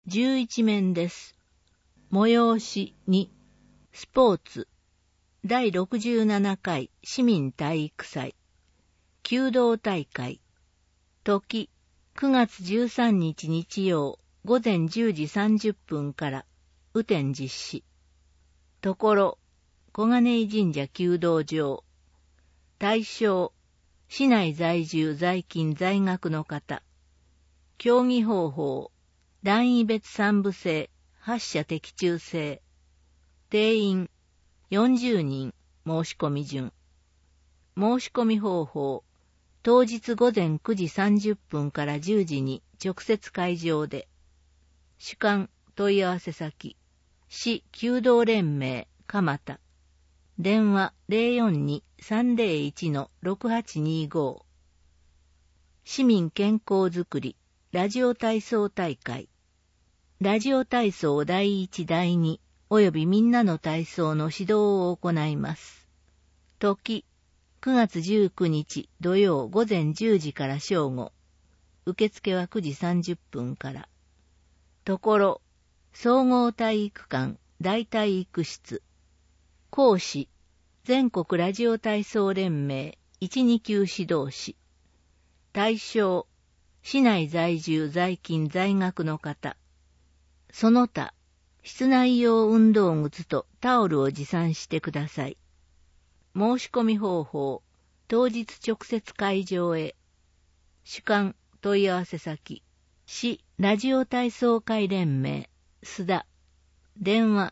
11面です。催し2、スポーツ、第67回市民体育祭、弓道大会、時、9月13日日曜、午前10時30分から、雨天実施。ところ、小金井神社弓道場。対象、市内在住在勤在学の方。競技方法、段位別3部制、発射的中制。定員、40人、申し込み順。申し込み方法、当日午前9時30分から10時に直接会場で。主幹、問い合わせ先、市弓道連盟、蒲田。電話 042-301-6825。市民健康づくり、ラジオ体操大会。ラジオ体操第1、第2、およびみんなの体操の指導を行います。時、9月19日土曜午前10時から正午。受付は9時30分から。ところ、総合体育館大体育室。講師、全国ラジオ体操連盟1、2級指導士。対象、市内在住在勤在学の方。その他、室内用運動靴とタオルを持参してください。申し込み方法、当日直接会場へ。主幹、問い合わせ先、市ラジオ体操会連盟、須田。電話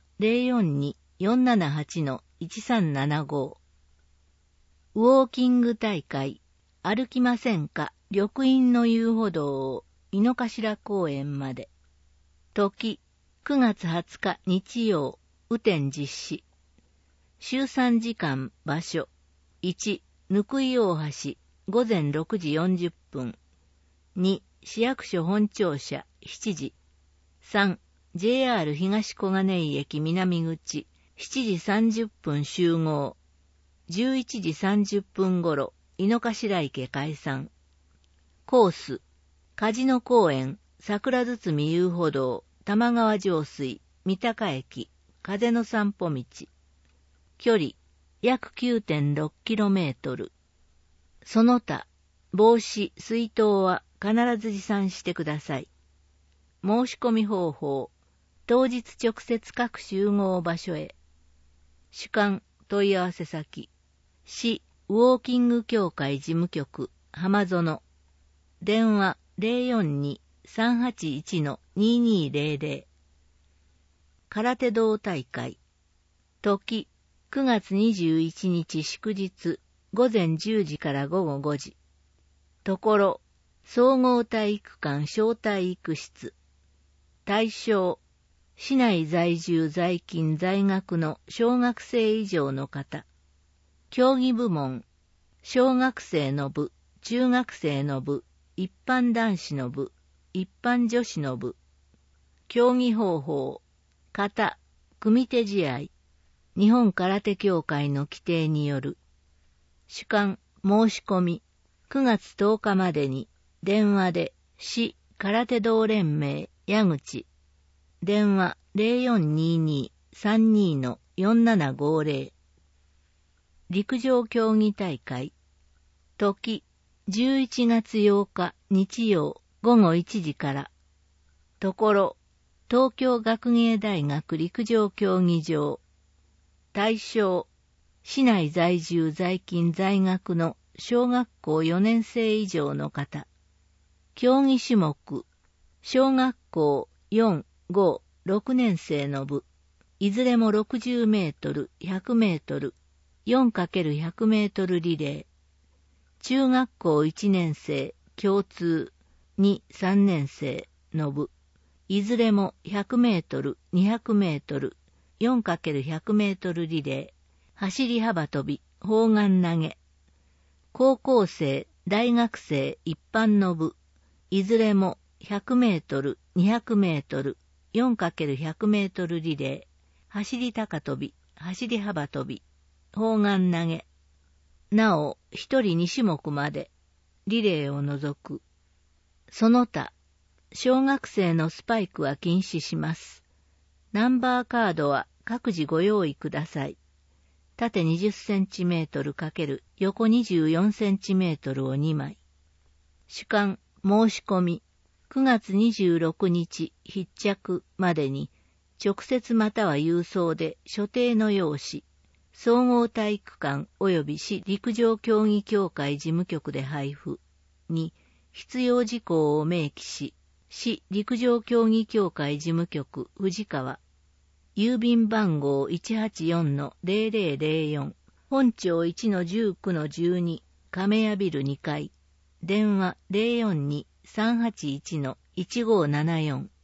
042-478-1375。ウォーキング大会、歩きませんか緑蔭の遊歩道を井の頭公園まで。時、9月20日日曜、雨天実施。週3時間、場所。1、貫井大橋、午前6時40分。2、市役所本庁舎、7時。3、JR 東小金井駅南口、7時30分集合。11時30分頃、井の頭池解散。コース、カジノ公園、桜堤遊歩道、玉川上水、三鷹駅、風の散歩道。距離、約 9.6km。その他、帽子、水筒は必ず持参してください。申し込み方法、当日直接各集合場所へ。主幹、問い合わせ先、市ウォーキング協会事務局、浜園。電話 042-381-2200。空手道大会。時、9月21日祝日、午前10時から午後5時。ところ、総合体育館小体育室。対象、市内在住在勤在学の小学生以上の方。競技部門、小学生の部、中学生の部、一般男子の部、一般女子の部。競技方法、形、組手試合。日本空手協会の規定による。主幹、申し込み、9月10日までに、電話で、市空手道連盟、矢口。電話 0422-32-4750。陸上競技大会。時、11月8日日曜午後1時から。ところ、東京学芸大学陸上競技場。対象、市内在住在勤在学の小学校4年生以上の方。競技種目、小学校4、5、6年生の部。いずれも60メートル、100メートル、4×100 メートルリレー。中学校1年生、共通、2、3年生の部。いずれも100メートル、200メートル、4×100 メートルリレー。走り幅跳び、砲丸投げ。高校生、大学生一般の部。いずれも100メートル、200メートル、4×100 メートルリレー。走り高跳び、走り幅跳び、砲丸投げ。なお、一人2種目まで、リレーを除く。その他、 小学生のスパイクは禁止します。ナンバーカードは各自ご用意ください。縦20センチメートル×横24センチメートルを2枚。主観申し込み9月26日必着までに直接または郵送で所定の用紙、総合体育館及び市陸上競技協会事務局で配布に必要事項を明記し、市陸上競技協会事務局藤川郵便番号 184-0004 本町 1-19-12 亀屋ビル2階電話 042-381-1574